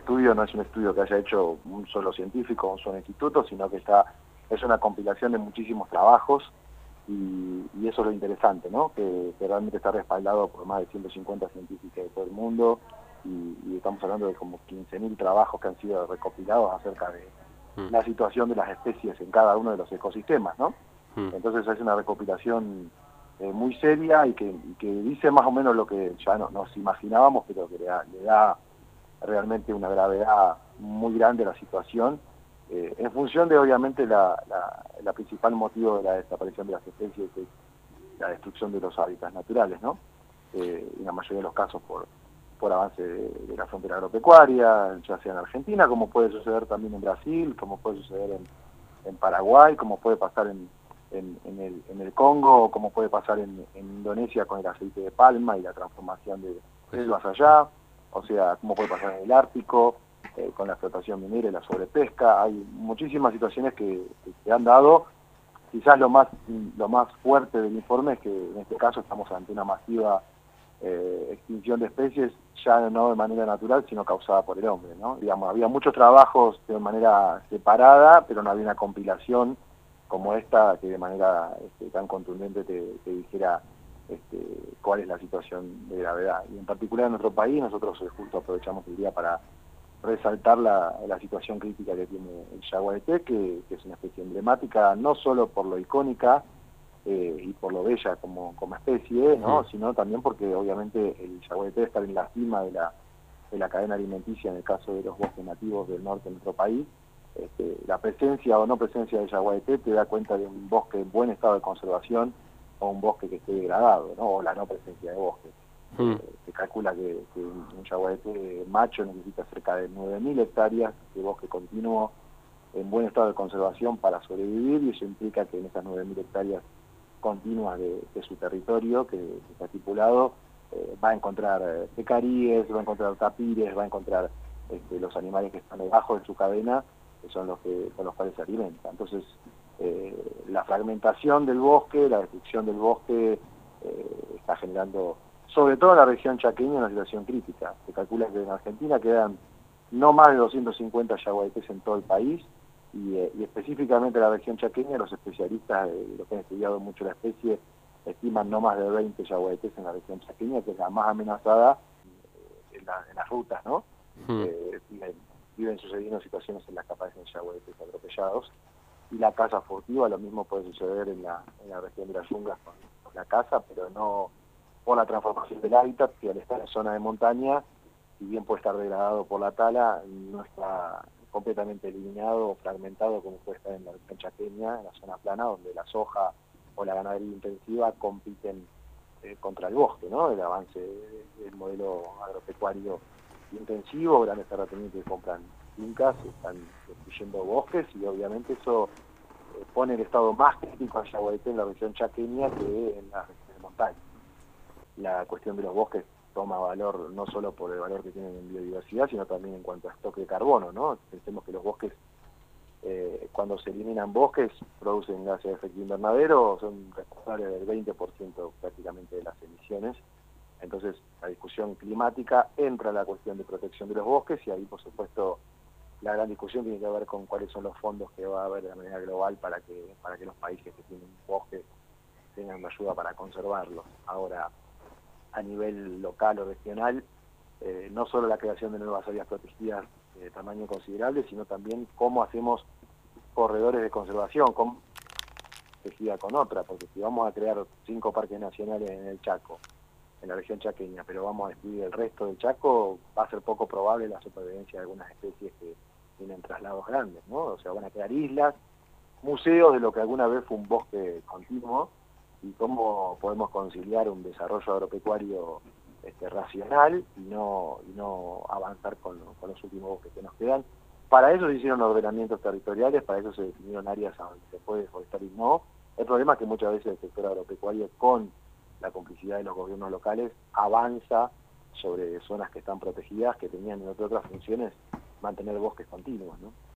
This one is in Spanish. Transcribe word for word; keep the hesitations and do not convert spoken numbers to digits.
estudio no es un estudio que haya hecho un solo científico o un solo instituto, sino que está es una compilación de muchísimos trabajos y, y eso es lo interesante, ¿no? Que, que realmente está respaldado por más de ciento cincuenta científicos de todo el mundo y, y estamos hablando de como quince mil trabajos que han sido recopilados acerca de Mm. la situación de las especies en cada uno de los ecosistemas, ¿no? Mm. Entonces es una recopilación eh, muy seria y que, y que dice más o menos lo que ya no, nos imaginábamos, pero que le da, le da realmente una gravedad muy grande a la situación, eh, en función de obviamente la, la, la principal motivo de la desaparición de las especies, que es la destrucción de los hábitats naturales, ¿no? Eh, en la mayoría de los casos por, por avance de, de la frontera agropecuaria, ya sea en Argentina, como puede suceder también en Brasil, como puede suceder en, en Paraguay, como puede pasar en, en, en, el, en el Congo, como puede pasar en, en Indonesia con el aceite de palma y la transformación de Pues, selvas allá, o sea, como puede pasar en el Ártico, eh, con la explotación minera y la sobrepesca. Hay muchísimas situaciones que, que se han dado. Quizás lo más, lo más fuerte del informe es que en este caso estamos ante una masiva eh, extinción de especies, ya no de manera natural, sino causada por el hombre, ¿no? Digamos, había muchos trabajos de manera separada, pero no había una compilación como esta que de manera este, tan contundente te, te dijera este, cuál es la situación de gravedad. Y en particular en nuestro país, nosotros eh, justo aprovechamos el día para resaltar la, la situación crítica que tiene el yaguareté, que, que es una especie emblemática, no solo por lo icónica eh, y por lo bella como, como especie, ¿no? mm. Sino también porque obviamente el yaguareté está en la cima de la, de la cadena alimenticia en el caso de los bosques nativos del norte de nuestro país. Este, la presencia o no presencia del yaguareté te da cuenta de un bosque en buen estado de conservación o un bosque que esté degradado, ¿no? O la no presencia de bosque. Mm. Eh, se calcula que, que un yaguareté macho necesita cerca de nueve mil hectáreas de bosque continuo en buen estado de conservación para sobrevivir, y eso implica que en esas nueve mil hectáreas continuas de, de su territorio, que, que está estipulado, eh, va a encontrar eh, pecaríes, va a encontrar tapires, va a encontrar este, los animales que están debajo de su cadena, que son los que con los cuales se alimenta. Entonces, eh, la fragmentación del bosque, la destrucción del bosque, eh, está generando, sobre todo en la región chaqueña, una situación crítica. Se calcula que en Argentina quedan no más de doscientos cincuenta yaguaretés en todo el país, y, eh, y específicamente en la región chaqueña, los especialistas, eh, los que han estudiado mucho la especie, estiman no más de veinte yaguaretés en la región chaqueña, que es la más amenazada eh, en, la, en las rutas, ¿no? Mm. Eh, viven, viven sucediendo situaciones en las que aparecen yaguaretés atropellados, y la caza furtiva, lo mismo puede suceder en la, en la región de las yungas con, con la caza, pero no por la transformación del hábitat, que al estar en zona de montaña, si bien puede estar degradado por la tala, no está completamente eliminado o fragmentado como puede estar en la región chaqueña, en la zona plana, donde la soja o la ganadería intensiva compiten eh, contra el bosque, ¿no? El avance del modelo agropecuario intensivo, grandes terratenientes que compran fincas, están destruyendo bosques, y obviamente eso eh, pone el estado más crítico al yaguareté en la región chaqueña que en la región de montaña. La cuestión de los bosques toma valor no solo por el valor que tienen en biodiversidad, sino también en cuanto a stock de carbono, ¿no? Pensemos que los bosques, eh, cuando se eliminan bosques, producen gases de efecto invernadero, son responsables del veinte por ciento prácticamente de las emisiones. Entonces, la discusión climática entra a la cuestión de protección de los bosques, y ahí, por supuesto, la gran discusión tiene que ver con cuáles son los fondos que va a haber de manera global para que, para que los países que tienen bosques tengan ayuda para conservarlos. Ahora, a nivel local o regional, eh, no solo la creación de nuevas áreas protegidas de tamaño considerable, sino también cómo hacemos corredores de conservación, cómo protegida con otra, porque si vamos a crear cinco parques nacionales en el Chaco, en la región chaqueña, pero vamos a destruir el resto del Chaco, va a ser poco probable la supervivencia de algunas especies que tienen traslados grandes, ¿no? O sea, van a quedar islas, museos de lo que alguna vez fue un bosque continuo, y cómo podemos conciliar un desarrollo agropecuario este, racional y no, y no avanzar con, con los últimos bosques que nos quedan. Para eso se hicieron ordenamientos territoriales, para eso se definieron áreas a donde se puede forestar y no. El problema es que muchas veces el sector agropecuario, con la complicidad de los gobiernos locales, avanza sobre zonas que están protegidas, que tenían, entre otras funciones, mantener bosques continuos, ¿no?